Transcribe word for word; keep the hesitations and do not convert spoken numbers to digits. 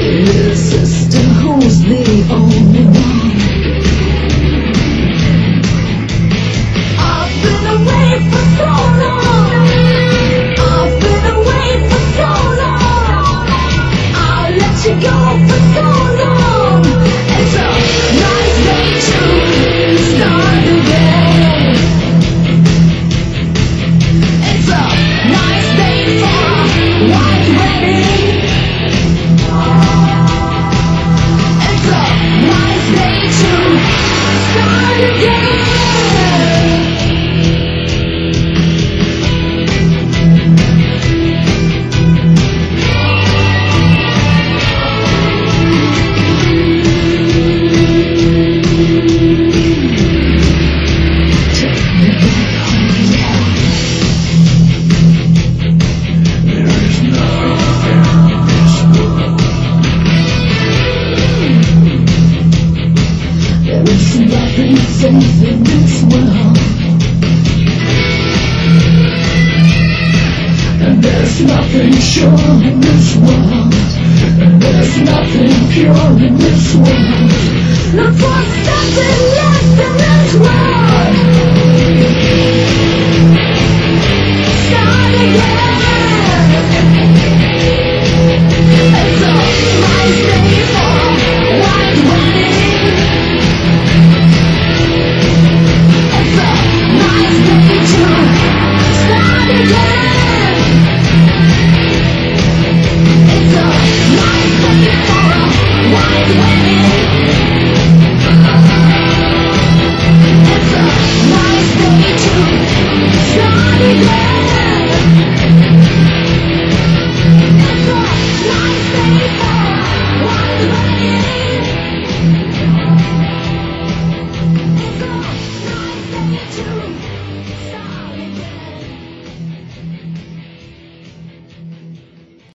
The sister who's the only one. I've been away for so long. I've been away for so long. I'll let you go for so long. It's a nice day to start again. It's a nice day for a white wedding. It's a nice day to start again. Nothing safe in this world, and there's nothing sure in this world, and there's nothing pure in this world. Look for something less than this world.